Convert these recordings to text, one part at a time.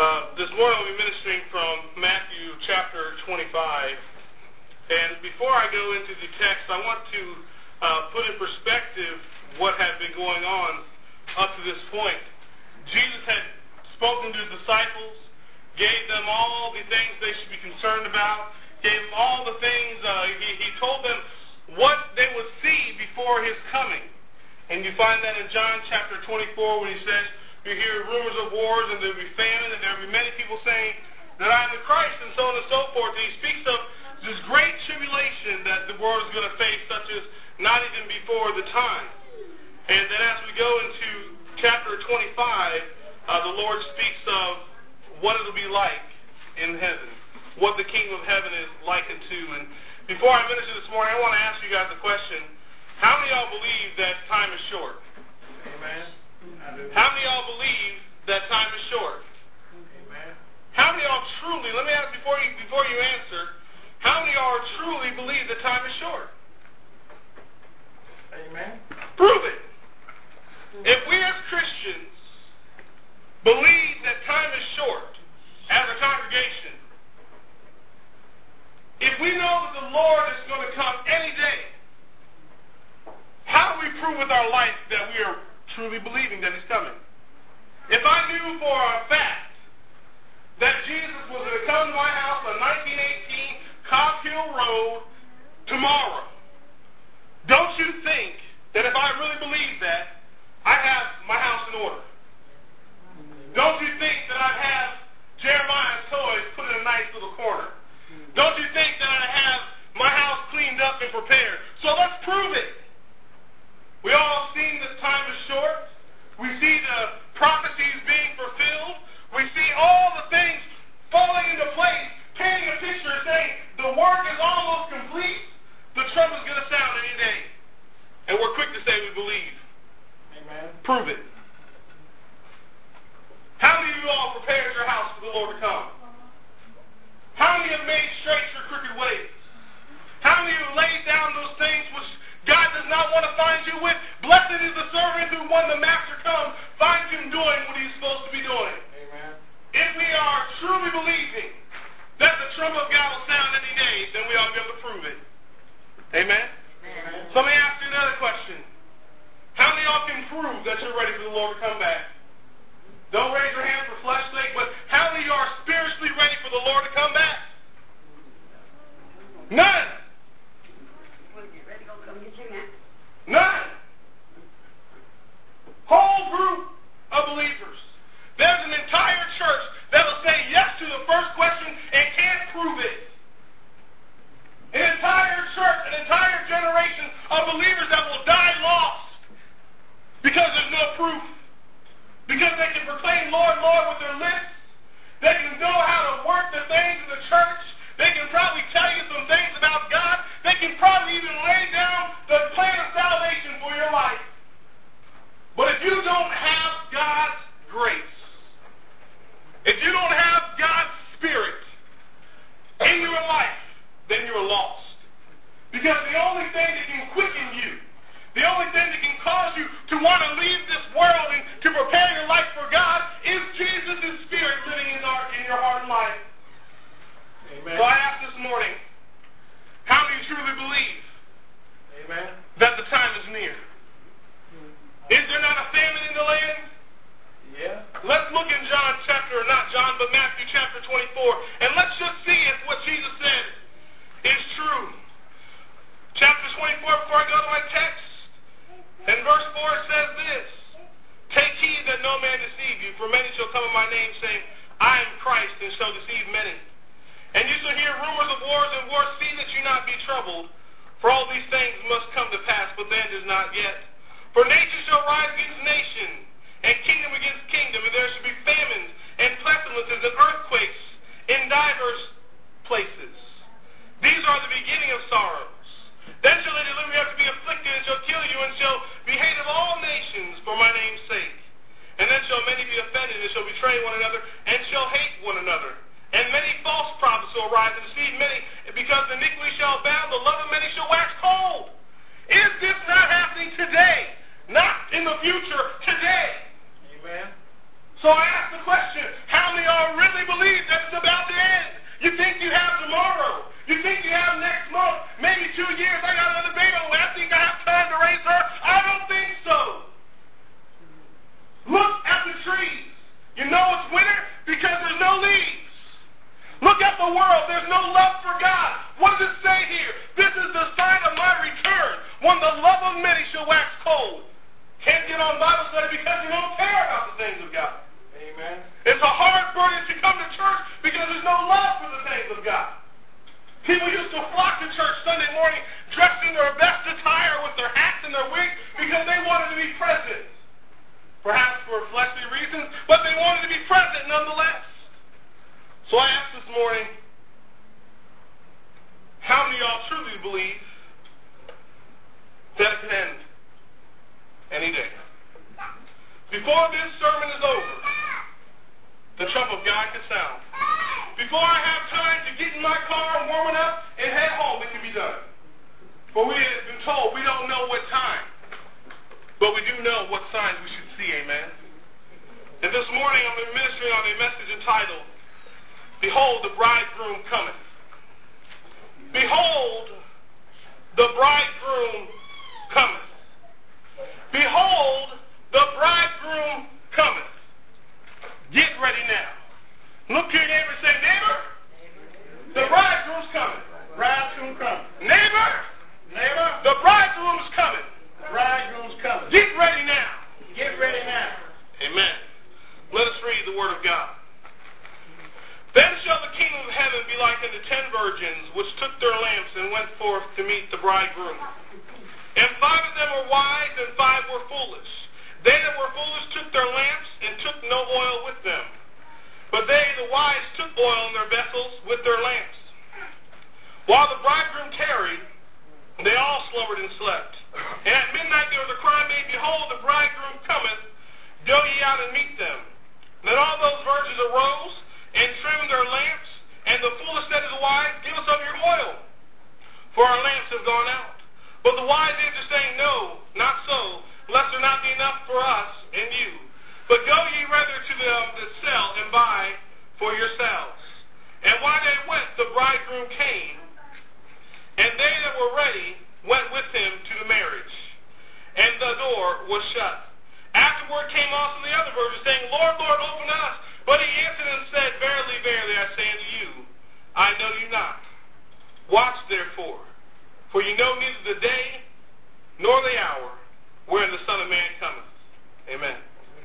This morning I'll be ministering from Matthew chapter 25. And before I go into the text, I want to put in perspective what had been going on up to this point. Jesus had spoken to his disciples, gave them all the things they should be concerned about, gave them all the things, he told them what they would see before his coming. And you find that in John chapter 24 when he says, you hear rumors of wars, and there will be famine, and there will be many people saying that I am the Christ, and so on and so forth. And he speaks of this great tribulation that the world is going to face, such as not even before the time. And then as we go into chapter 25, the Lord speaks of what it will be like in heaven, what the kingdom of heaven is likened to. And before I minister this morning, I want to ask you guys a question. How many of y'all believe that time is short? Amen. How many of y'all believe that time is short? Amen. How many of y'all truly, let me ask before you answer, how many of y'all truly believe that time is short? Amen. Prove it. If we as Christians believe that time is short as a congregation, if we know that the Lord is going to come any day, how do we prove with our life that we are truly believing that he's coming? If I knew for a fact that Jesus was going to come to my house on 1918 Cobb Hill Road tomorrow, don't you think that if I really believed that, I'd have my house in order? Don't you think that I'd have Jeremiah's toys put in a nice little corner? Don't you think that I'd have my house cleaned up and prepared? So let's prove it. We all have seen this time is short. We see the prophecies being fulfilled. We see all the things falling into place, painting a picture saying the work is almost complete. The trumpet is going to sound any day. And we're quick to say we believe. Amen. Prove it. How many of you all prepared your house for the Lord to come? How many have made straight your crooked ways? How many have laid down those things which God does not want to find you with? Blessed is the servant who, when the master comes, finds him doing what he's supposed to be doing. Amen. If we are truly believing that the trumpet of God will sound any day, then we ought to be able to prove it. Amen? Amen. So let me ask you another question. How many of y'all can prove that you're ready for the Lord to come back? Don't raise your hand for flesh's sake, but how many of you are spiritually ready for the Lord to come back? None. None. Whole group of believers. There's an entire church that will say yes to the first question and can't prove it. An entire church, an entire generation of believers that will die lost because there's no proof. Because they can proclaim Lord, Lord with their lips. They can know how to work the things of the church. They can probably tell you some things about God. They can probably even lay down the plan of salvation for your life. But if you don't have God's grace, if you don't have God's Spirit in your life, then you're lost. Because the only thing that can quicken you, the only thing that can cause you to want to leave this world and to prepare your life for God is Jesus' Spirit living in your heart and life. Amen. So I ask this morning, how do you truly believe Amen. that the time is near? Is there not a famine in the land? Yeah. Let's look in Matthew chapter 24, and let's just see if what Jesus said is true. Chapter 24, before I go to my text, in verse 4 it says this: Take heed that no man deceive you, for many shall come in my name, saying, I am Christ, and shall deceive many. And you shall hear rumors of wars and wars. See that you not be troubled, for all these things must come to pass, but the end is not yet. For nation shall rise against nation, and kingdom against kingdom, and there shall be famines, and pestilences, and earthquakes in divers places. These are the beginning of sorrows. Then shall they deliver you up to be afflicted, and shall kill you, and shall be hated of all nations for my name's sake. And then shall many be offended, and shall betray one another, and shall hate one another. And many false prophets will arise and deceive many, because iniquity shall abound, the love of many shall wax cold. Is this not happening today? Not in the future, today. Amen. So I ask the question, how many are really believe that it's about to end. You think you have tomorrow. You think you have next month, maybe 2 years. I got another baby on the way. I think I have time to raise her. I don't think so. Look at the trees. You know it's winter because there's no leaves. Look at the world. There's no love for God. What does it say here? This is the sign of my return, when the love of many shall wax cold. Can't get on Bible study because you don't care about the things of God. Amen. It's a hard burden to come to church because there's no love for the things of God. People used to flock to church Sunday morning dressed in their best attire with their hats and their wigs because they wanted to be present. Perhaps for fleshly reasons, but they wanted to be present nonetheless. So I asked this morning, how many of y'all truly believe that it can end any day? Before this sermon is over, the trump of God can sound. Before I have time to get in my car and warm it up and head home, it can be done. For we have been told we don't know what time, but we do know what signs we should see, amen? And this morning I'm ministering on a message entitled, Behold, the bridegroom cometh. Behold, the bridegroom cometh. Behold, the bridegroom cometh. Get ready now. Look to your neighbor and say, neighbor, the bridegroom's coming. Bridegroom coming. Neighbor, the bridegroom's coming. Bridegroom's coming. Get ready now. Get ready now. Amen. Let us read the word of God. Then shall the kingdom of heaven be like unto 10 virgins, which took their lamps and went forth to meet the bridegroom. And 5 of them were wise, and 5 were foolish. They that were foolish took their lamps, and took no oil with them. But they, the wise, took oil in their vessels with their lamps. While the bridegroom tarried, they all slumbered and slept. And at midnight there was a cry made, Behold, the bridegroom cometh, go ye out and meet them. Then all those virgins arose, and trimmed their lamps. And the foolish said to the wise, Give us of your oil, for our lamps have gone out. But the wise answered, saying, No, not so, lest there not be enough for us and you. But go ye rather to them that sell and buy for yourselves. And while they went, the bridegroom came, and they that were ready went with him to the marriage. And the door was shut. Afterward came also the other virgins, saying, Lord, Lord, open us. But he answered and said, Verily, verily, I say unto you, I know you not. Watch therefore, for you know neither the day nor the hour wherein the Son of Man cometh. Amen.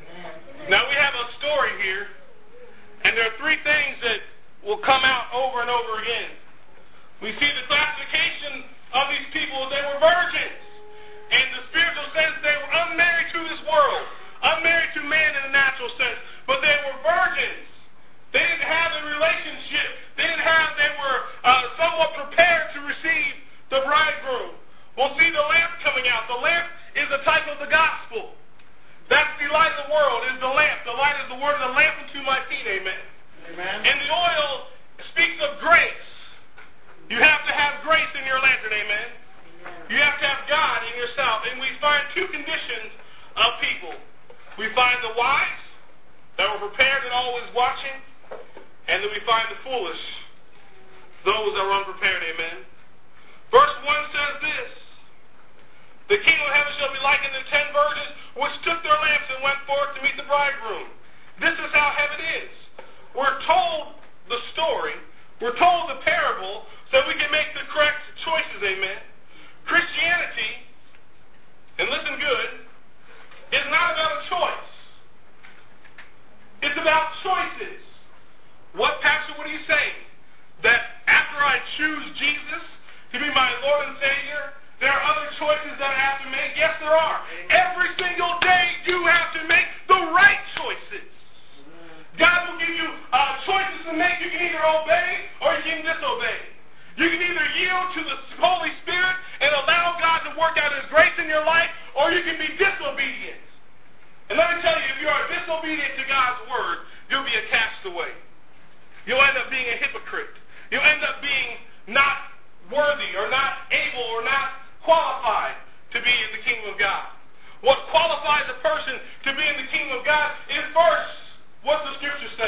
Now we have a story here, and there are 3 things that will come out over and over again. We see the classification of these people. They were virgins. In the spiritual sense, they were unmarried to this world, unmarried to man in the natural sense, but they were virgins. They didn't have a relationship. They were somewhat prepared to receive the bridegroom. We'll see the lamp coming out. The lamp is a type of the gospel. That's the light of the world, is the lamp. The light is the word of the lamp unto my feet, amen. Amen. And the oil speaks of grace. You have to have grace in your lantern, amen. You have to have God in yourself. And we find 2 conditions of people. We find the wise, that were prepared and always watching, and then we find the foolish, those that were unprepared, amen. Verse 1 says this, The kingdom of heaven shall be likened to 10 virgins, which took their lamps and went forth to meet the bridegroom. This is how heaven is. We're told the story, we're told the parable, so we can make the correct choices, amen. Christianity, and listen good, is not about a choice. It's about choices. What, Pastor, what are you saying? That after I choose Jesus to be my Lord and Savior, there are other choices that I have to make? Yes, there are. Every single day you have to make the right choices. God will give you choices to make. You can either obey or you can disobey. You can either yield to the Holy Spirit and allow God to work out His grace in your life, or you can be disobedient. And let me tell you, if you are disobedient to God's word, you'll be a castaway. You'll end up being a hypocrite. You'll end up being not worthy or not able or not qualified to be in the kingdom of God. What qualifies a person to be in the kingdom of God is first, what the scriptures say,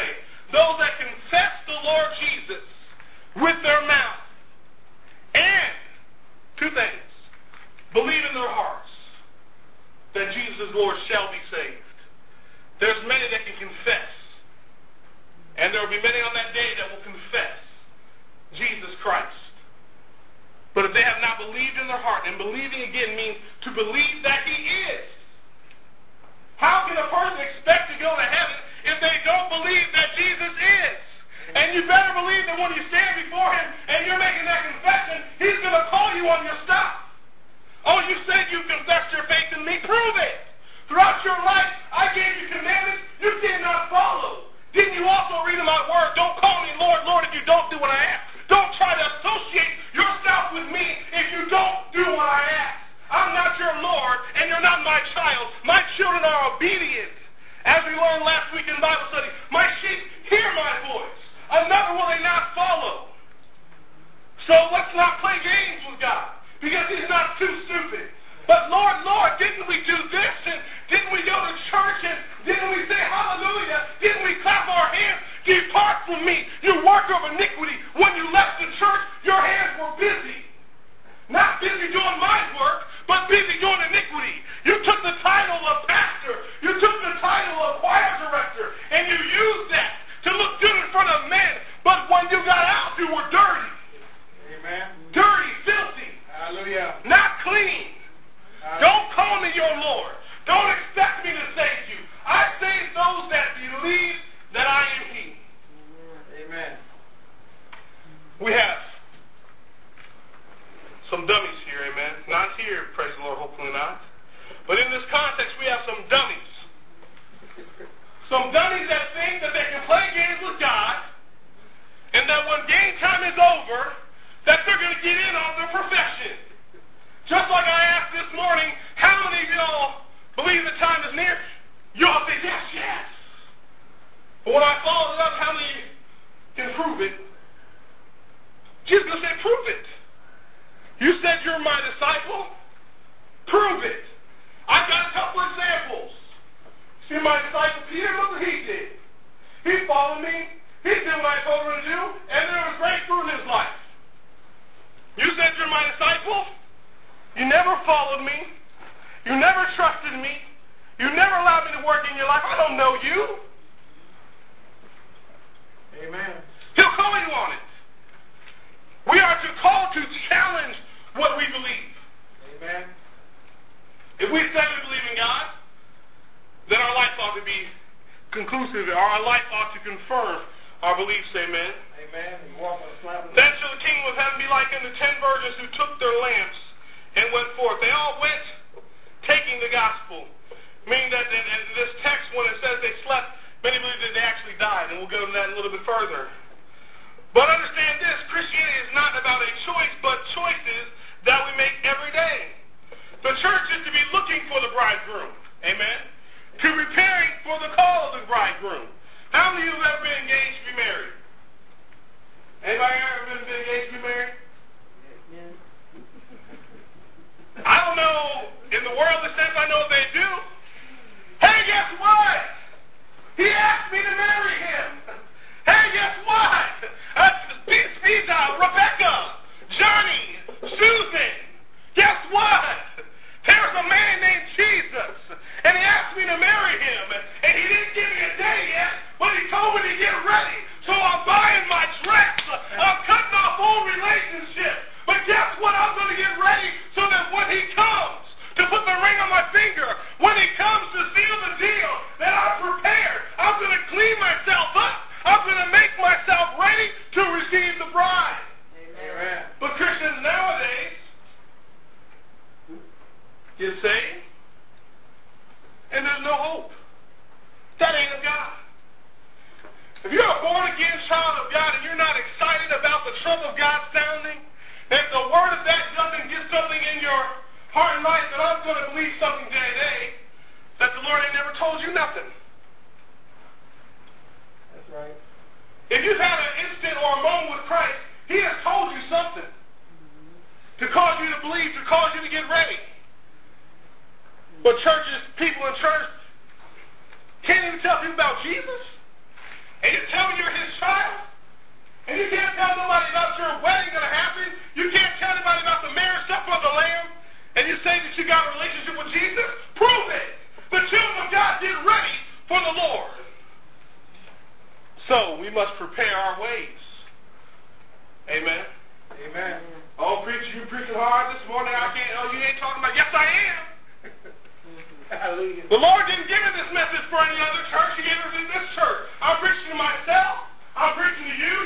those that confess the Lord Jesus with their mouth and, two things, believe in their hearts that Jesus is Lord shall be saved. There's many that can confess, and there will be many on that day that will confess Jesus Christ. But if they have not believed in their heart, and believing again means to believe that he is. How can a person expect to go to heaven if they don't believe that Jesus is? And you better believe that when you stand before him and you're making that confession, he's going to call you on your stuff. Oh, you said you confessed your faith in me. Prove it. Throughout your life, I gave you commandments you did not follow. Didn't you also read in my word, don't call me Lord, Lord, if you don't do what I ask? Don't try to associate yourself with me if you don't do what I ask. I'm not your Lord, and you're not my child. My children are obedient. As we learned last week in Bible study, my sheep hear my voice. Another will they not follow. So let's not play games with God, because he's not too stupid. But Lord, Lord, didn't we do this? And didn't we go to church? And didn't we say hallelujah? Didn't we clap our hands? Depart from me, you worker of iniquity. When you left the church, your hands were busy. Not busy doing my work, but busy doing iniquity. You took the title of pastor. You took the title of choir director. And you used that to look good in front of men. But when you got out, you were dirty. Amen. Dirty, filthy. Hallelujah. Not clean. Don't call me your Lord. Don't expect me to save you. I save those that believe that I am he. Amen. We have some dummies here, amen. Not here, praise the Lord, hopefully not. But in this context, we have some dummies. Some dummies that think that they can play games with God, and that when game time is over, that they're going to get in on their profession. Just like I asked this morning, how many of y'all believe the time is near? Y'all say, yes, yes. But when I followed it up, how many can prove it? Jesus is going to say, prove it. You said you're my disciple? Prove it. I've got a couple examples. See my disciple Peter, look what he did. He followed me. He did what I told him to do, and there was great fruit in his life. You said you're my disciple? You never followed me. You never trusted me. You never allowed me to work in your life. I don't know you. Amen. He'll call you on it. We are called to challenge what we believe. Amen. If we say we believe in God, then our life ought to be conclusive, or our life ought to confirm our beliefs. Amen. Amen. Then shall the kingdom of heaven be like unto 10 virgins who took their lamps and went forth. They all went taking the gospel. Meaning that in this text, when it says they slept, many believe that they actually died, and we'll go into that a little bit further. But understand this, Christianity is not about a choice, but choices that we make every day. The church is to be looking for the bridegroom. Amen. To preparing for the call of the bridegroom. How many of you have ever been engaged to be married? Anybody ever been engaged to be married? Yeah. I don't know in the worldly sense, I know they do. Hey, guess what? He asked me to marry him. Hey, guess what? Speed dial, Rebecca, Johnny, Susan. Guess what? There's a man named Jesus, and he asked me to marry him, and he didn't give me a day yet, but he told me to get ready. So I'm buying my dress. I'm cutting off old relationships. But guess what? I'm going to get ready so that when he comes to put the ring on my finger, when he comes to seal the deal, that I'm prepared. I'm going to clean myself up. I'm going to make myself ready to receive the bride. Amen. But Christians nowadays get saved, and there's no hope. That ain't of God. If you're a born-again child of God and you're not excited about the trump of God sounding, if the word of that doesn't get something in your heart and life, then I'm going to believe something today that the Lord ain't never told you nothing. That's right. If you've had an instant or a moment with Christ, he has told you something to cause you to believe, to cause you to get ready. But churches, people in church, can't even tell people about Jesus. And you're telling me you're the Lord. So we must prepare our ways. Amen. Amen. Oh, preacher, you preaching hard this morning. I can't. Oh, you ain't talking about. Yes, I am. Hallelujah. The Lord didn't give me this message for any other church. He gave it to this church. I'm preaching to myself. I'm preaching to you.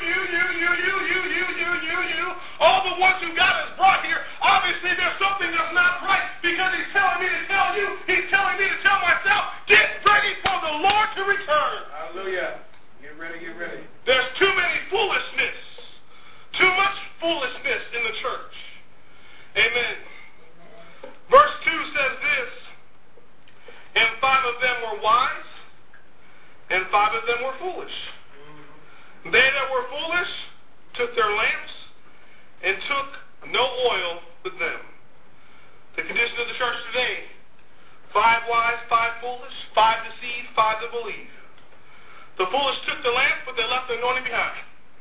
All the ones who God has brought here. Obviously, there's something that's not right because He's telling me to tell you. He's telling me to tell myself. Get ready for the Lord to return. Hallelujah. Get ready, get ready. There's too many foolishness. Too much foolishness in the church. Amen. Verse 2 says this. And 5 of them were wise, and 5 of them were foolish. They that were foolish took their lamps and took no oil with them. The condition of the church today, 5 wise, 5 foolish, 5 deceived, 5 that believe. The foolish took the lamp, but they left the anointing behind.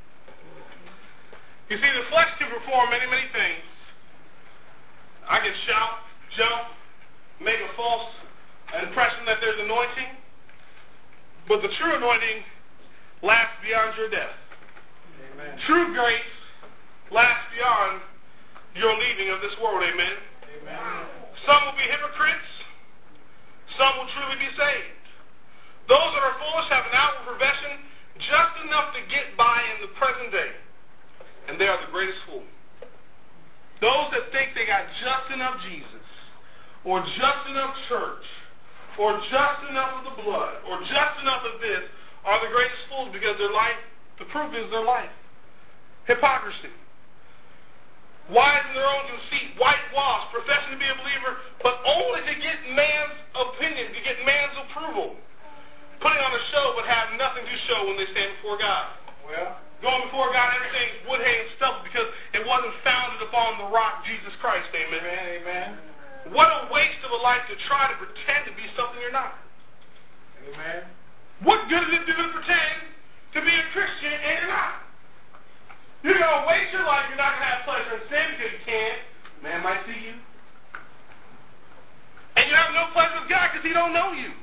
You see, the flesh can perform many, many things. I can shout, jump, make a false impression that there's anointing, but the true anointing lasts beyond your death. Amen. True grace lasts beyond your leaving of this world. Amen. Amen. Some will be hypocrites. Some will truly be saved. Those that are foolish have an outward profession just enough to get by in the present day, and they are the greatest fool. Those that think they got just enough Jesus, or just enough church, or just enough of the blood, or just enough of this, are the greatest fools because their life, the proof is their life. Hypocrisy. Wise in their own conceit, whitewash, professing to be a believer, but only to get man's opinion, to get man's approval. Putting on a show but have nothing to show when they stand before God. Well, going before God, everything's wood, hay, and stuff because it wasn't founded upon the rock, Jesus Christ. Amen. amen, amen. What a waste of a life to try to pretend to be something you're not. Amen. What good does it do to pretend to be a Christian and you're not? You're going to waste your life. You're not going to have pleasure in sin because you can't. Man might see you. And you have no pleasure with God because He don't know you.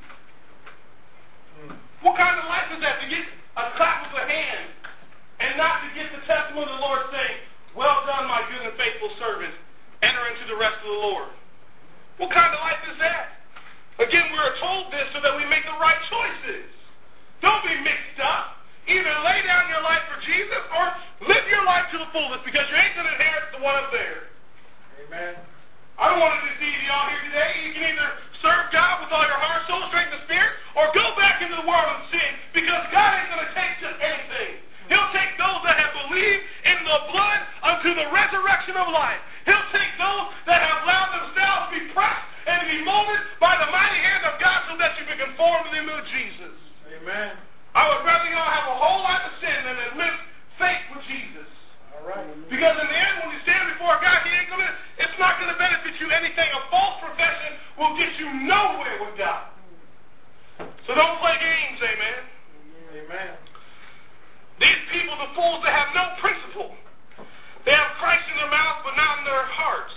What kind of life is that? To get a clap of the hand and not to get the testimony of the Lord saying, well done, my good and faithful servant. Enter into the rest of the Lord. What kind of life is that? Again, we are told this so that we make the right choices. Don't be mixed up. Either lay down your life for Jesus or live your life to the fullest because you ain't going to inherit the one up there. Amen. I don't want to deceive y'all here today. You can either serve God with all your heart, soul, strength, and spirit or go back into the world and sin because God ain't going to take just anything. He'll take those that have believed in the blood unto the resurrection of life. He'll take those that have allowed themselves to be pressed and to be molded by the mighty hand of God so that you be conformed to the image of Jesus. Amen. I would rather y'all have a whole lot of sin than to live faith with Jesus. All right. Because in the end, when you stand before God, it's not going to benefit you anything. A false profession will get you nowhere with God. So don't play games, amen. Amen. These people, the fools, they have no principle. They have Christ in their mouth, but not in their hearts.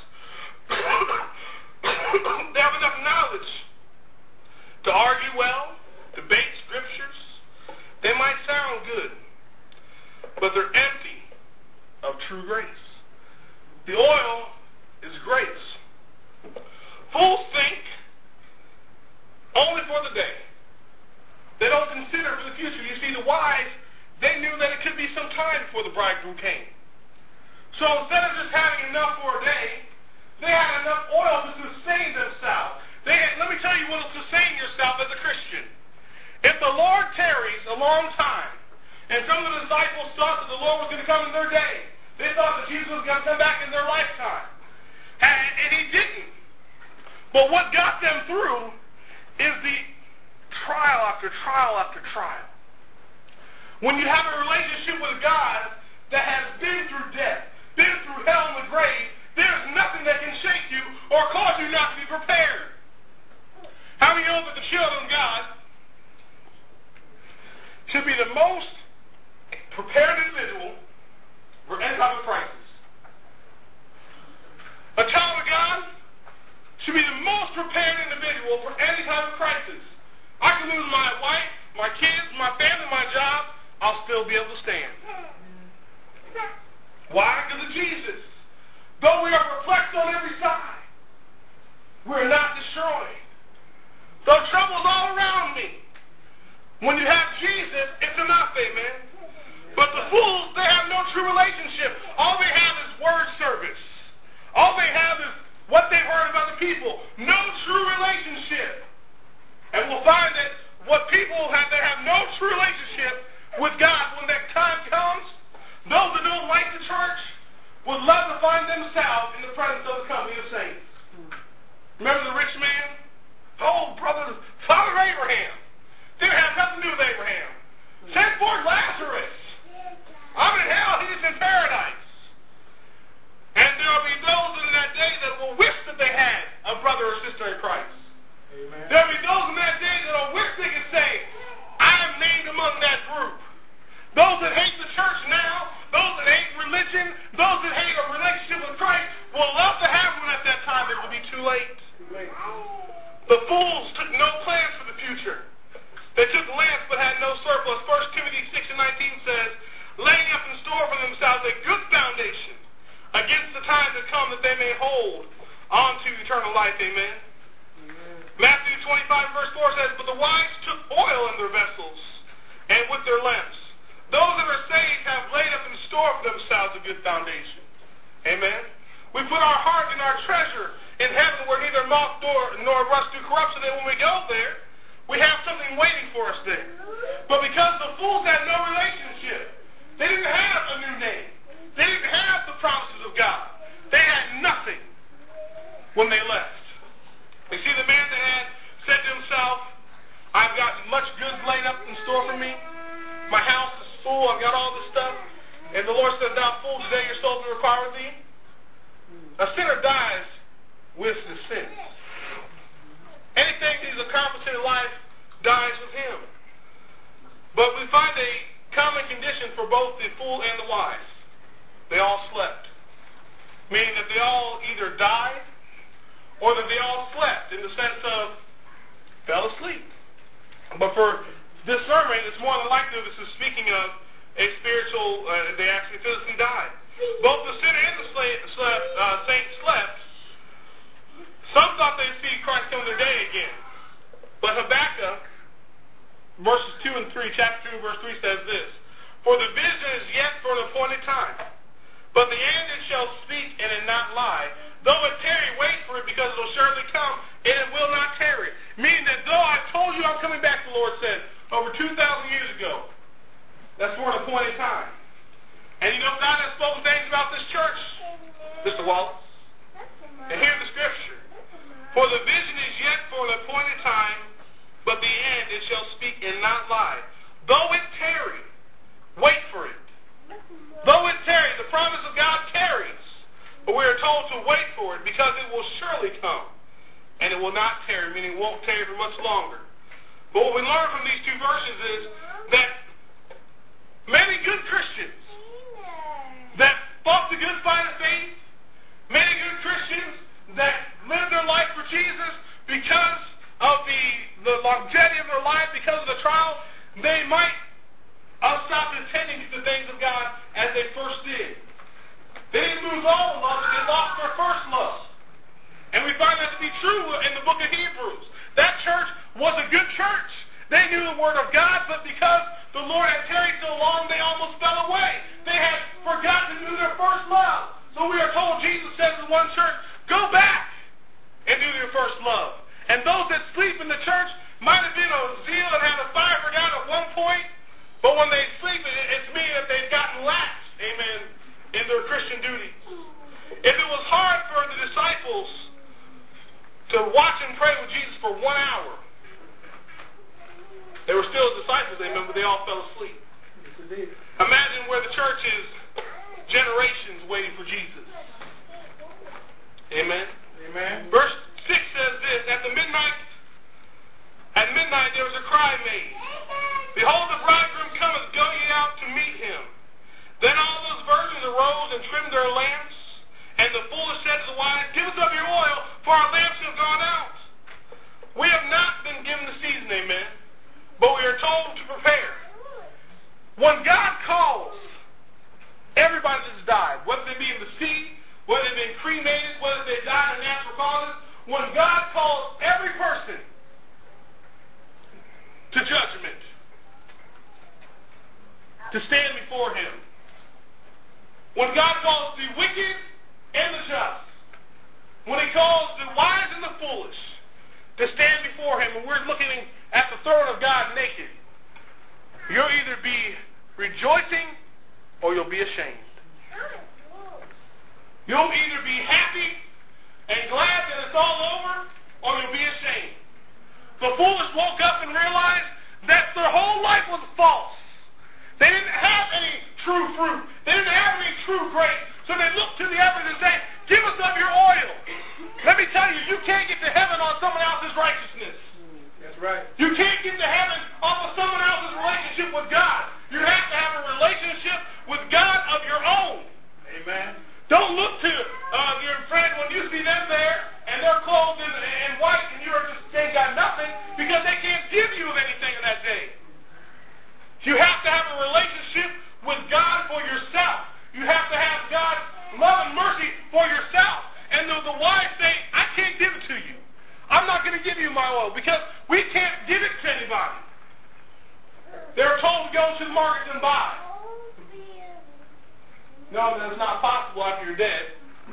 They have enough knowledge to argue well, debate scriptures. They might sound good, but they're empty of true grace. The oil is grace. Fools think only for the day. They don't consider for the future. You see, the wise, they knew that it could be some time before the bridegroom came. So instead of just having enough for a day, they had enough oil to sustain themselves. Let me tell you what will sustain yourself as a Christian. If the Lord tarries a long time, and some of the disciples thought that the Lord was going to come in their day, they thought that Jesus was going to come back in their lifetime. And He didn't. But what got them through is the trial after trial after trial. When you have a relationship with God that has been through death, been through hell and the grave, there's nothing that can shake you or cause you not to be prepared. How many know that the children of God should be the most prepared individual for any type of crisis? A child of God should be the most prepared individual for any type of crisis. I can lose my wife, my kids, my family, my job. I'll still be able to stand. Why? Because of Jesus. Though we are perplexed on every side, we're not destroyed. Though trouble's all around me, when you have Jesus, it's enough, amen. But the fools, they have no true relationship. All they have is word service. All they have is what they've heard of other people. No true relationship. And we'll find that what people have, they have no true relationship with God. When that time comes, those that don't like the church would love to find themselves in the presence of the company of saints. Remember the rich man? Oh, brother, father Abraham. Didn't have nothing to do with Abraham. Send forth Lazarus. I'm in hell, he's in paradise. And there will be those in that day that will wish that they had a brother or sister in Christ. Amen. There will be those in that day that will wish they could say, I am named among that group. Those that hate the church now, those that hate religion, those that hate a relationship with Christ will love to have one at that time. It will be too late. The fools took no plans for the future. They took lands but had no surplus. 1 Timothy 6:19 says, laying up in store for themselves a good foundation against the time to come that they may hold on to eternal life. Amen. Matthew 25:4 says, but the wise took oil in their vessels and with their lamps. Those that are saved have laid up in store for themselves a good foundation. Amen. We put our heart and our treasure in heaven where neither moth nor rust do corrupt, so that when we go there, we have something waiting for us there. But because the fools had no relationship, they didn't have a new name. They didn't have the promises of God. They had nothing when they left. You see, the man that had said to himself, I've got much goods laid up in store for me. My house is full. I've got all this stuff. And the Lord says, thou fool, today your soul will require with thee. A sinner dies with his sins. Anything he's accomplished in life dies with him. But we find a common condition for both the fool and the wise. They all slept. Meaning that they all either died or that they all slept in the sense of fell asleep. But for this sermon, it's more than likely this is speaking of a spiritual, they actually physically died. Both the sinner and the saint slept. Some thought they'd see Christ come their day again. But Habakkuk, verses 2 and 3, chapter 2, verse 3 says this, for the vision is yet for an appointed time, but the end it shall speak and it not lie. Though it tarry, wait for it, because it will surely come, and it will not tarry. Meaning that though I told you I'm coming back, the Lord said, over 2,000 years ago, that's for an appointed time. And you know God has spoken things about this church, Mr. Wallace. And here's the scripture. For the vision is yet for an appointed time, but the end it shall speak and not lie. Though it tarry, wait for it. Though it tarry, the promise of God tarries. But we are told to wait for it because it will surely come. And it will not tarry, meaning it won't tarry for much longer. But what we learn from these two verses is that many good Christians that fought the good fight of faith, many good Christians that lived their life for Jesus because of the longevity of their life, because of the trial, they might stop attending to the things of God as they first did. They didn't lose all the love, they lost their first love. And we find that to be true in the book of Hebrews. That church was a good church. They knew the word of God, but because the Lord had tarried so long, they almost fell away. They had forgotten to do their first love. So we are told, Jesus said to one church, go back and do your first love. And those that sleep in the church might have been a zeal and had a fire for God at one point, but when they sleep, it's meaning that they've gotten lax, amen, in their Christian duties. If it was hard for the disciples to watch and pray with Jesus for 1 hour, they were still disciples, amen, but they all fell asleep. Imagine where the church is generations waiting for Jesus. Amen. Amen. Verse 6 says this, at midnight there was a cry made, behold, the bridegroom cometh, go ye out to meet him. Then all those virgins arose and trimmed their lamps, and the foolish said to the wise, give us of your oil, for our lamps have gone out. We have not been given the season, amen. When God calls everybody that's died, whether they be in the sea, whether they've been cremated, whether they died of natural causes, when God calls every person to judgment, to stand before him, when God calls the wicked and the just, when he calls the wise and the foolish to stand before him, and we're looking at the throne of God naked, you'll either be rejoicing or you'll be ashamed. You'll either be happy and glad that it's all over, or you'll be ashamed. The foolish woke up and realized that their whole life was false. They didn't have any true fruit. They didn't have any true grace. So they looked to the heavens and said, give us of your oil. Let me tell you, you can't get to heaven on someone else's righteousness. That's right. You can't get to heaven off of someone else's relationship with God. You have to have a relationship with God of your own. Amen. Don't look to your friend when you see them there and they're clothed in white and you're just ain't got nothing, because they can't give you anything in that day. You have to have a relationship with God for yourself. You have to have God's love and mercy for yourself. And the wise say, I can't give it to you. I'm not going to give you my oil, because we can't give it to anybody. They're told to go to the markets and buy. No, that's not possible after you're dead.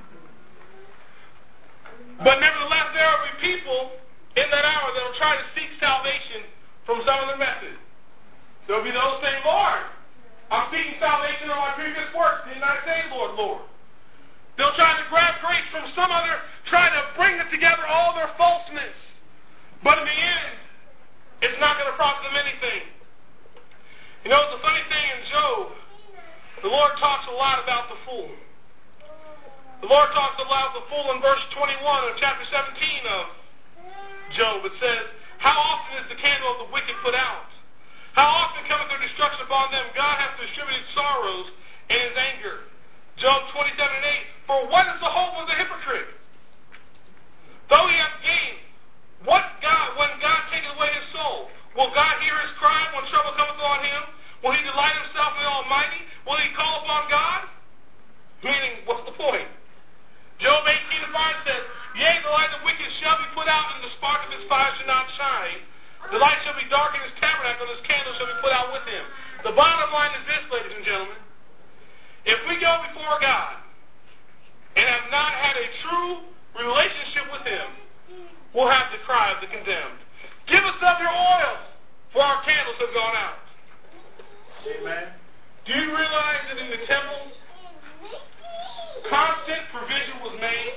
But nevertheless, there will be people in that hour that will try to seek salvation from some other method. There will be those saying, Lord, I'm seeking salvation on my previous works. Didn't I say, Lord, Lord? They'll try to grab grace from some other, try to bring it together all their falseness. But in the end, it's not going to profit them anything. You know, the funny thing in Job, the Lord talks a lot about the fool. The Lord talks about the fool in verse 21 of chapter 17 of Job. It says, how often is the candle of the wicked put out? How often cometh their destruction upon them? God hath distributed sorrows in his anger. Job 27:8. For what is the hope of the hypocrite? Though he hath gained, when God taketh away his soul, will God hear his cry when trouble cometh on him? Will he delight himself in the Almighty? Will he call upon God? Meaning, what's the point? Job 18:5 says, yea, the light of the wicked shall be put out, and the spark of his fire shall not shine. The light shall be dark in his tabernacle, and his candle shall be put out with him. The bottom line is this, ladies and gentlemen. If we go before God and have not had a true relationship with him, we'll have the cry of the condemned. Give us of your oil, for our candles have gone out. Amen. Do you realize that in the temple, constant provision was made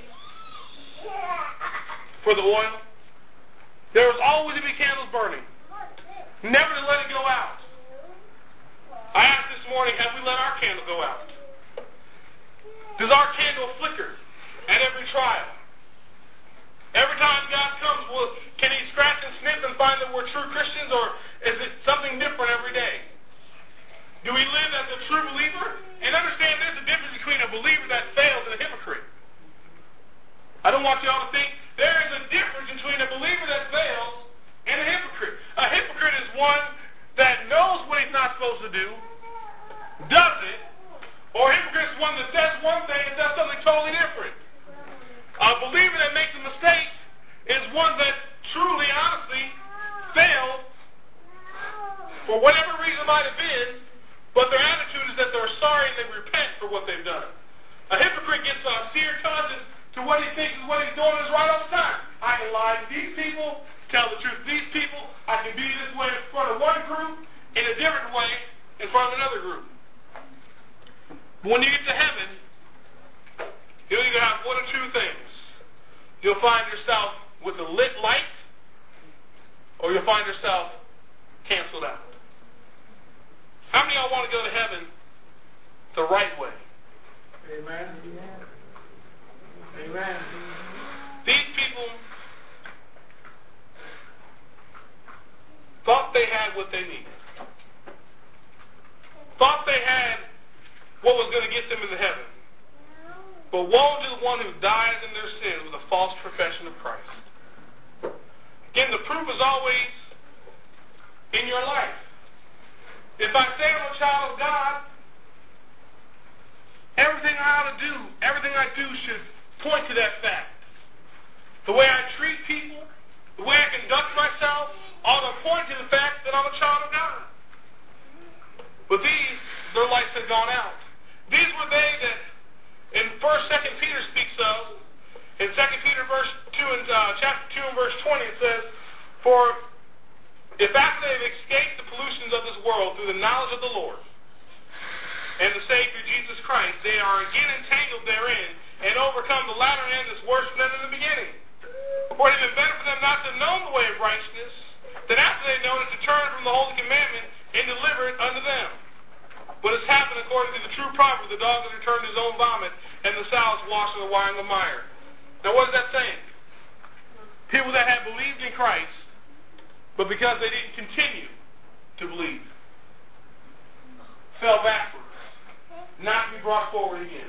for the oil? There was always to be candles burning, never to let it go out. I asked this morning, have we let our candle go out? Does our candle flicker at every trial? Every time God comes, can he scratch and sniff and find that we're true Christians, or is it something different every day? Do we live as a true believer? And understand there's a difference between a believer that fails and a hypocrite. I don't want y'all to think there is a difference between a believer that fails and a hypocrite. A hypocrite is one that knows what he's not supposed to do, does it, or a hypocrite is one that says one thing and does something totally different. A believer that makes a mistake is one that truly, honestly failed for whatever reason it might have been, but their attitude is that they're sorry and they repent for what they've done. A hypocrite gets a seared conscience to what he thinks is what he's doing is right all the time. I can lie to these people, tell the truth to these people. I can be this way in front of one group, in a different way in front of another group. But when you get to heaven, you'll either have one or two things. You'll find yourself with a lit light, or you'll find yourself canceled out. How many of y'all want to go to heaven the right way? Amen. Amen. These people thought they had what they needed. Thought they had what was going to get them into heaven. But woe to the one who dies in their sins with a false profession of Christ. Again, the proof is always in your life. If I say I'm a child of God, everything I ought to do, everything I do should point to that fact. The way I treat people, the way I conduct myself, ought to point to the fact that I'm a child of God. But these, their lights had gone out. These were they that in 1st, 2nd Peter speaks of. In 2nd Peter chapter 2 and verse 20 it says, "For if after they have escaped the pollutions of this world through the knowledge of the Lord and the Savior Jesus Christ, they are again entangled therein and overcome, the latter end is worse than in the beginning. For it had been better for them not to have known the way of righteousness, than after they had known it to turn from the holy commandment and deliver it unto them. But it's happened according to the true proverb, the dog has returned to his own vomit, and the sow is washed in the wine of the mire." Now what is that saying? People that had believed in Christ, but because they didn't continue to believe, fell backwards, not to be brought forward again.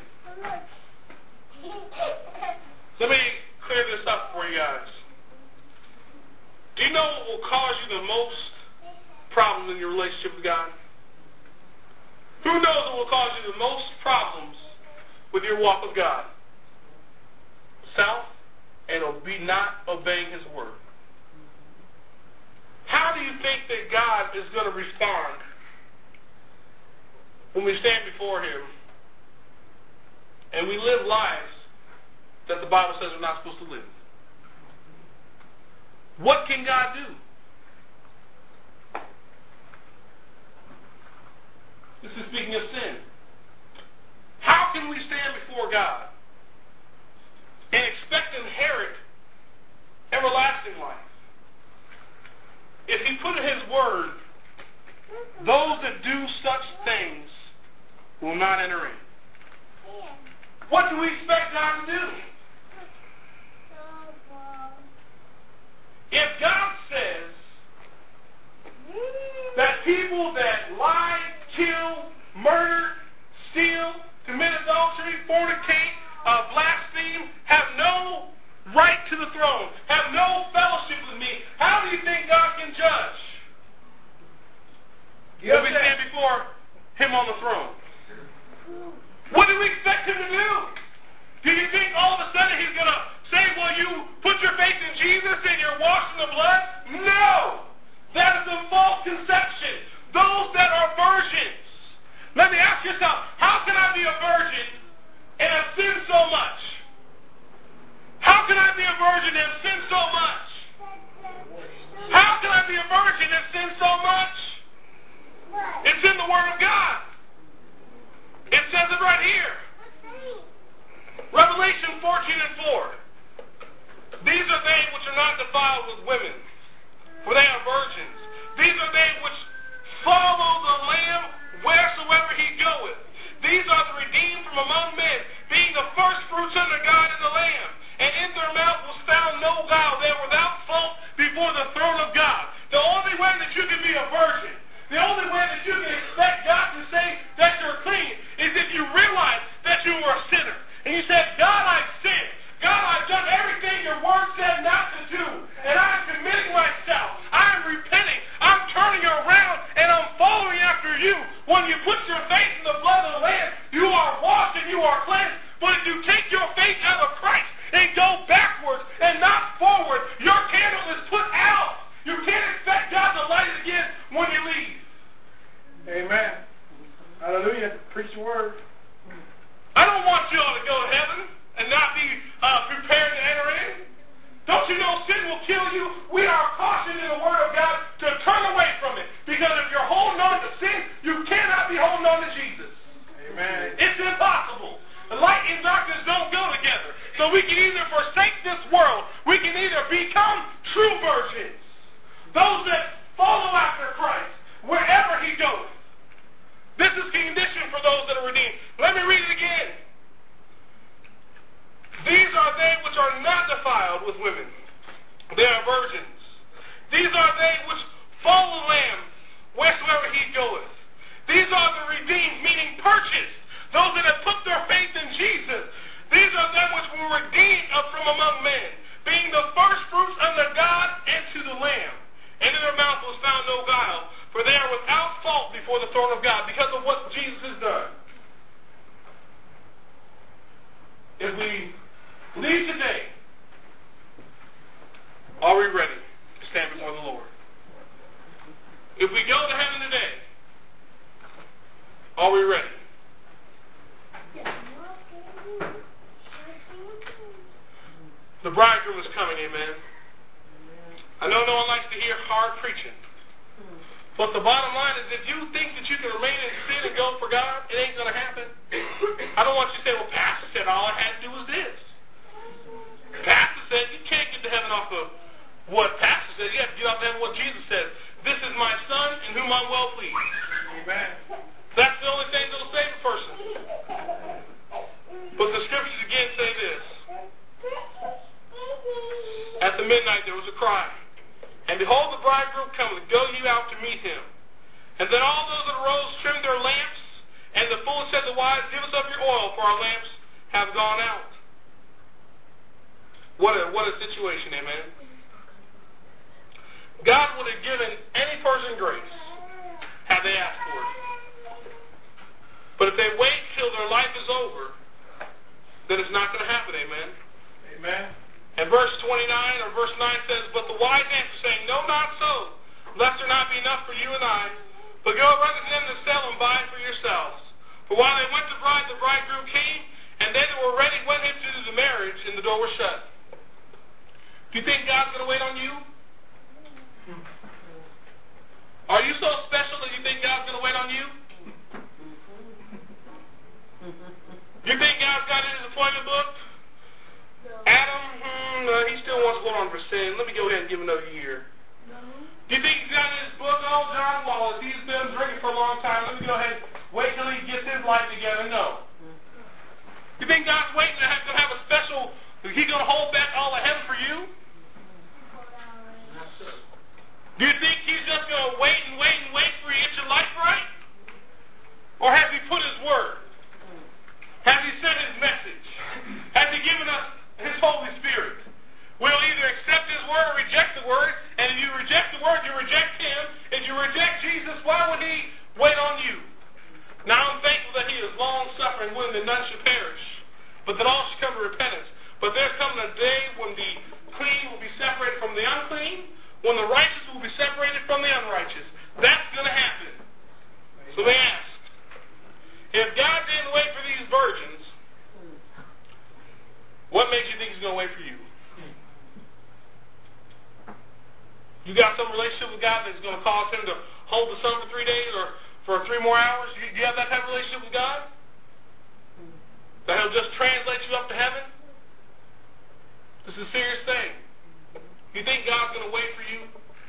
Let me clear this up for you guys. Do you know what will cause you the most problems in your relationship with God? Who knows what will cause you the most problems with your walk with God? Self and not obeying His word. How do you think that God is going to respond when we stand before Him and we live lives that the Bible says we're not supposed to live? What can God do? This is speaking of sin. How can we stand before God and expect to inherit everlasting life? If He put in His word, those that do such things will not enter in. What do we expect God to do? If God says that people that lie, kill, murder, steal, commit adultery, fornicate, blaspheme, have no right to the throne, have no fellowship with me, how do you think God can judge when we stand before Him on the throne? What do we expect Him to do? Do you think all of a sudden He's going to say, well, you put your faith in Jesus and you're washed in the blood? No! That is a false conception. Those that are virgins. Let me ask yourself, how can I be a virgin and have sinned so much? How can I be a virgin and have sinned so much? How can I be a virgin and sin so much? It's in the Word of God. It says it right here. Revelation 14 and 4. These are they which are not defiled with women, for they are virgins. These are they which follow the Lamb wheresoever He goeth. These are the redeemed from among men, being the first fruits unto God and the Lamb. And in their mouth was found no guile. They are without fault before the throne of God. The only way that you can be a virgin, the only way that you can expect God to say that you're clean, is if you realize that you were a sinner. And you said, God, I've sinned. God, I've done everything your word said not to do. And I'm committing myself. I'm repenting. I'm turning around and I'm following after you. When you put your faith in the blood of the Lamb, you are washed and you are cleansed. But if you take your faith out of Christ and go backwards and not forward, your candle is put out. You can't expect God to light it again when you leave. Amen. Hallelujah. Preach the word. I don't want you all to go to heaven and not be prepared to enter in. Don't you know sin will kill you? We are cautioned in the Word of God to turn away from it. Because if you're holding on to sin, you cannot be holding on to Jesus. Amen. It's impossible. The light and darkness don't go together. So we can either forsake this world, we can either become true virgins. Those that follow after Christ, wherever He goes. This is condition for those that are redeemed. Let me read it again. These are they which are not defiled with women. They are virgins. These are they which follow the Lamb wheresoever He goeth. These are the redeemed, meaning purchased. Those that have put their faith in Jesus. These are them which were redeemed from among men, being the first fruits unto God and to the Lamb. And in their mouth was found no guile, for they are without fault before God because of what Jesus has done. If we leave today, are we ready to stand before the Lord? If we go to heaven today, are we ready? The bridegroom is coming, amen. I know no one likes to hear hard preaching. But the bottom line is if you think that you can remain in sin and go for God, it ain't going to happen. I don't want you to say, well, Pastor said all I had to do was this. Pastor said you can't get to heaven off of what Pastor said. You have to get off of heaven what Jesus said. This is my son in whom I'm well pleased. Amen. That's the only thing that will save a person. But the scriptures again say this. At the midnight there was a cry. And behold, the bridegroom cometh, go you out to meet him. And then all those that arose trimmed their lamps, and the fool said to the wise, give us up your oil, for our lamps have gone out. What a situation, amen. God would have given any person grace had they asked for it. But if they wait till their life is over, then it's not going to happen, amen. Amen. And verse 29 or verse 9 says, but the wise answer saying, no, not so, lest there not be enough for you and I, but go rather to them that sell and buy for yourselves. For while they went to bride, the bridegroom came, and they that were ready went into the marriage, and the door was shut. Do you think God's going to wait on you? Are you so special that you think God's going to wait on you? You think God's got it in his appointment book? Adam, he still wants to hold on for sin. Let me go ahead and give him another year. Do you think he's got in his book, oh, John Wallace, he's been drinking for a long time. Let me go ahead and wait till he gets his life together. No. You think God's waiting to have a special, he's going to hold back all of heaven for you? Do you think he's just going to wait and wait and wait for you to get your life right? Or has he put his word? Has he sent his message? Has he given us his Holy Spirit? We'll either accept his word or reject the word. And if you reject the word, you reject him. If you reject Jesus, why would he wait on you? Now I'm thankful that he is long-suffering, willing that none should perish, but that all should come to repentance. But there's coming a day when the clean will be separated from the unclean, when the righteous will be separated from the unrighteous. That's going to happen. So they ask, if God didn't wait for these virgins, what makes you think he's going to wait for you? You got some relationship with God that's going to cause him to hold the sun for 3 days or for 3 more hours? Do you have that type of relationship with God? That he'll just translate you up to heaven? This is a serious thing. You think God's going to wait for you?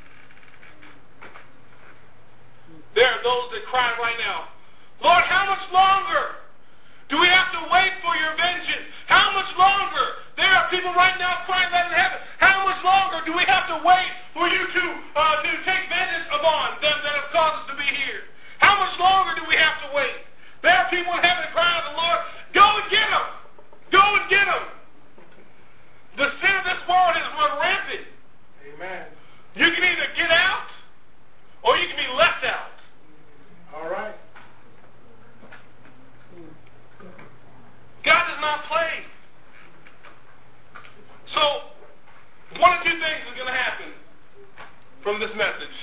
There are those that cry right now, Lord, how much longer do we have to wait for your vengeance? How much longer? There are people right now crying that in heaven. How much longer do we have to wait for you to take vengeance upon them that have caused us to be here? How much longer do we have to wait? There are people in heaven crying to the Lord, go and get them. Go and get them. The sin of this world has run rampant. Amen. You can either get out or you can be left out. All right. God does not play. So, one of two things is going to happen from this message.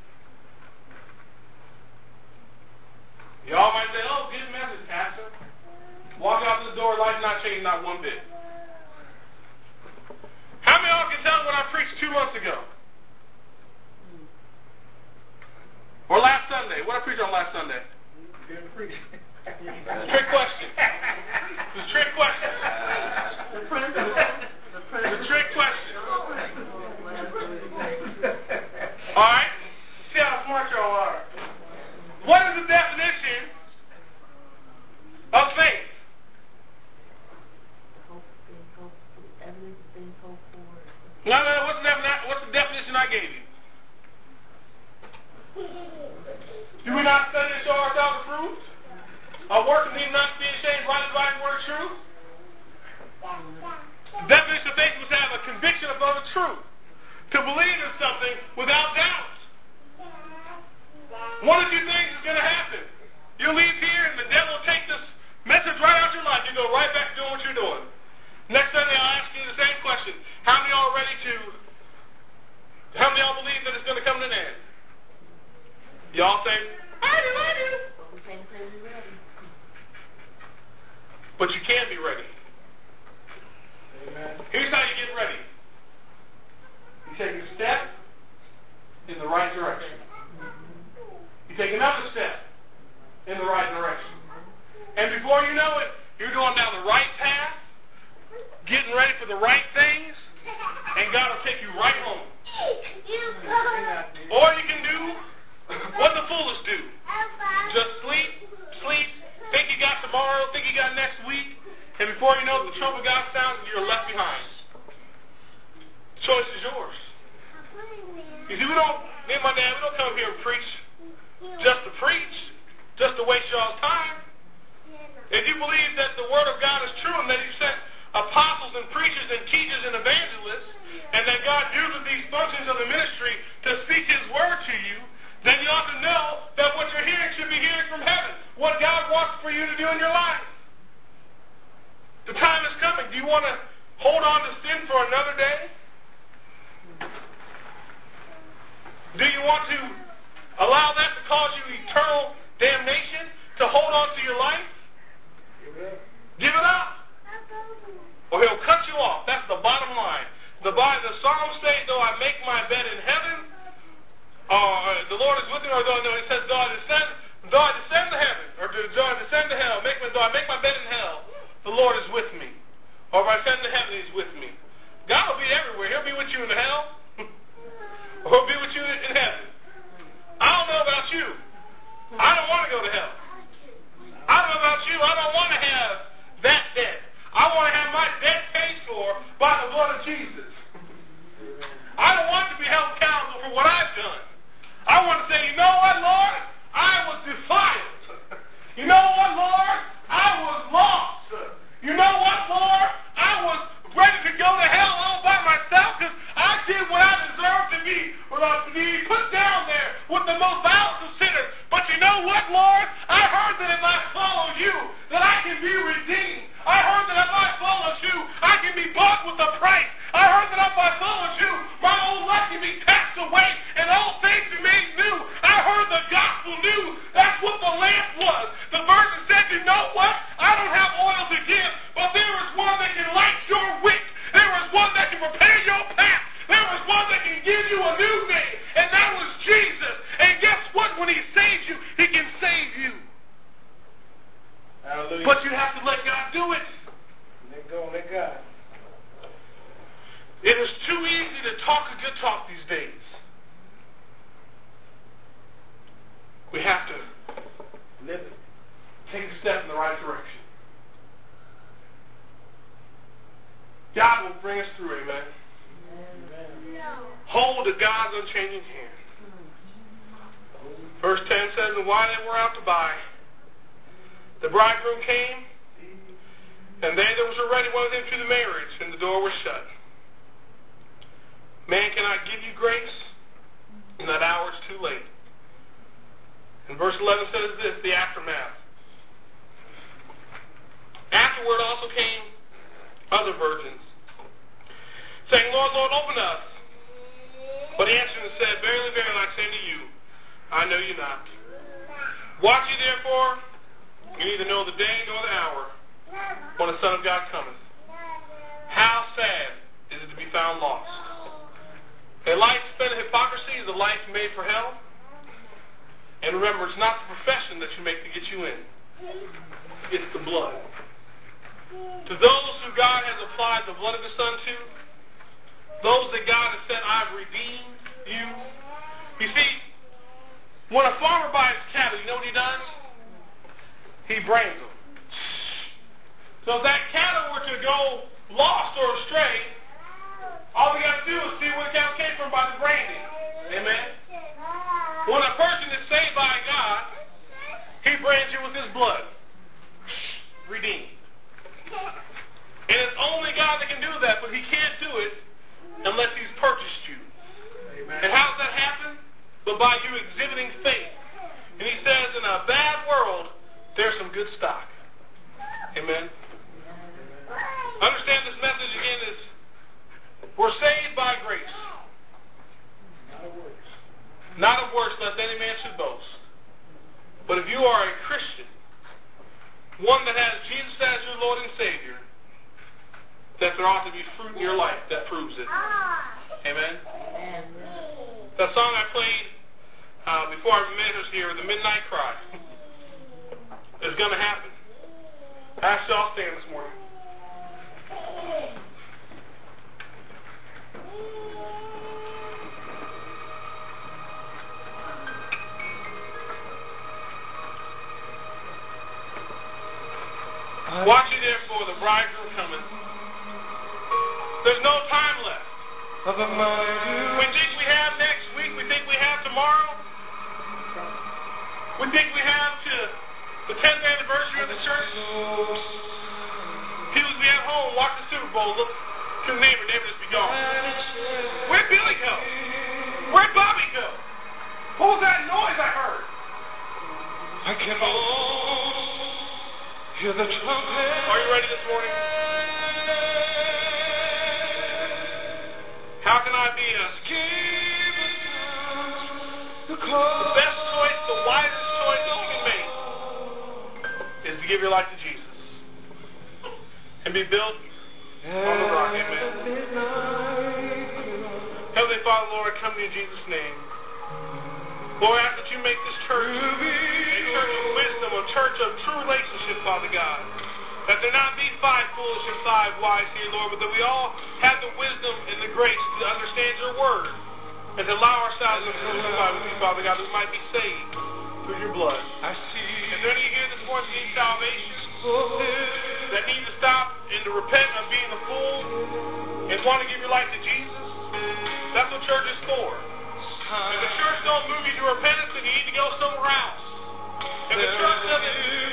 Y'all might say, oh, good message, Pastor. Walk out this door, life not changed not one bit. How many of y'all can tell what I preached 2 months ago? Or last Sunday? What I preached on last Sunday? You didn't preach. Trick question. It's a trick question. It's a trick question. All right? See how smart y'all are. What is the definition of faith? No, what's the definition I gave you? Do we not study to show ourselves approved? Our work and need not be ashamed, rightly dividing word of truth? The definition of faith was to have a conviction of the truth. To believe in something without doubt. One of two things is going to happen. but you can be ready. Amen. Here's how you get ready. You take a step in the right direction. You take another step in the right direction. And before you know it, you're going down the right path, getting ready for the right things, and God will take you right home. Or you can do what the foolish do. Just sleep, think you got tomorrow, think you got next week, and before you know it, the trumpet God sounds and you're left behind. The choice is yours. You see, me and my dad, we don't come here and preach, just to waste y'all's time. If you believe that the Word of God is true and that He sent apostles and preachers and teachers and evangelists, and that God uses these functions of the ministry to speak His Word to you, then you ought to know that what you're hearing should be hearing from heaven, what God wants for you to do in your life. The time is coming. Do you want to hold on to sin for another day? Do you want to allow that to cause you eternal damnation, to hold on to your life? Give it up. Or He'll cut you off. That's the bottom line. The Psalms say, though I make my bed in heaven, the Lord is with me, or it says, though I descend to heaven, or though I descend to hell, though I make my bed in hell, the Lord is with me. Or if I ascend to heaven, He's with me. God will be everywhere. He'll be with you in hell, or He'll be with you in heaven. I don't know about you. I don't want to go to hell. I don't know about you. I don't want to have that debt. I want to have my debt paid for by the blood of Jesus. I don't want to be held accountable for what I've done. I want to say, you know what, Lord? I was defiled. You know what, Lord? I was lost. You know what, Lord? I was ready to go to hell all by myself because I did what I deserved to be put down there with the most vilest of sinners. But you know what, Lord? I heard that if I follow you, that I can be redeemed. I heard that if I follow you, I can be bought with a price. I heard that if I follow you, my old life can be cast away and all things are made new. I heard the gospel news. That's what the lamp was. The virgin said, you know what? I don't have oil to give, but there is one that can light your wick. There is one that can prepare your path. There is one that can give you a new name, and that was Jesus. And guess what? When He saves you, He can save you. Hallelujah. But you have to let God do it. Let God. It is too easy to talk a good talk these days. We have to live it. Take a step in the right direction. God will bring us through, amen. Hold to God's unchanging hand. Verse 10 says, and while they were out to buy, the bridegroom came, and they that were ready wanted him to the marriage, and the door was shut. Man cannot give you grace, and that hour is too late. And verse 11 says this, the aftermath. Afterward also came other virgins, saying, Lord, Lord, open us. But he answered and said, verily, verily, I say to you, I know you not. Watch ye therefore, you neither know the day nor the hour when the Son of God cometh. How sad is it to be found lost. A life spent in hypocrisy is a life made for hell. And remember, it's not the profession that you make to get you in. It's the blood. To those who God has applied the blood of His Son to, those that God has said, I've redeemed you. You see, when a farmer buys cattle, you know what he does? He brands them. So if that cattle were to go lost or astray, all we got to do is see where the cattle came from by the branding. Amen? When a person is saved by God, He brands you with His blood. Redeemed. And it's only God that can do that, but He can't do it unless He's purchased you. Amen. And how does that happen? But by you exhibiting faith. And He says, in a bad world, there's some good stock. Amen? Understand this message again is, we're saved by grace. Not of works, lest any man should boast. But if you are a Christian, one that has Jesus as your Lord and Savior, that there ought to be fruit in your life that proves it. Amen? That song I played before I ministers here, The Midnight Cry, is going to happen. I asked y'all to stand this morning. Watch ye therefore, the bridegroom cometh. There's no time left. We think we have next week. We think we have tomorrow. We think we have to the 10th anniversary of the church. People be at home, watch the Super Bowl, look to the neighbor just be gone. Where'd Billy go? Where'd Bobby go? What was that noise I heard? I can hear the trumpet. Are you ready this morning? How can I be the best choice, the wisest choice that you can make is to give your life to Jesus and be built on the rock. Amen. Heavenly Father, Lord, I come to you in Jesus' name. Lord, I ask that you make this church a church of wisdom, a church of true relationship, Father God. That there not be 5 foolish and 5 wise here, Lord, but that we all have the wisdom and the grace to understand your word and to allow ourselves to crucify with you, Father God, that we might be saved through your blood. Is there any here this morning that need salvation, that need to stop and to repent of being a fool and want to give your life to Jesus? That's what church is for. If the church don't move you to repentance, then you need to go somewhere else. If the church doesn't